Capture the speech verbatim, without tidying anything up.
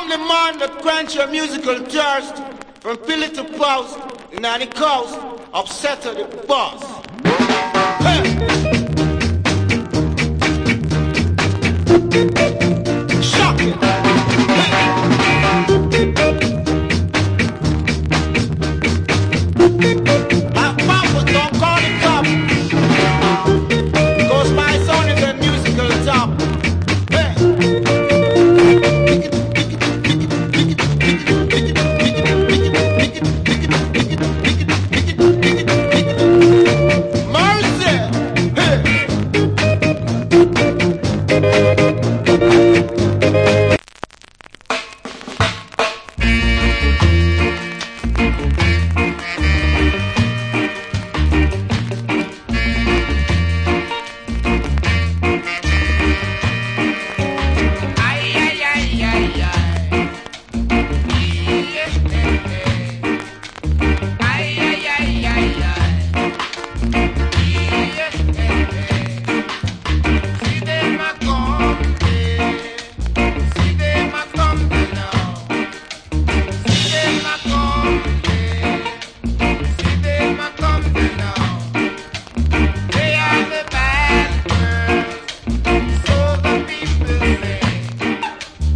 the man that quench your musical thirst from pillar to post, in the coast, upset to the boss. Hey.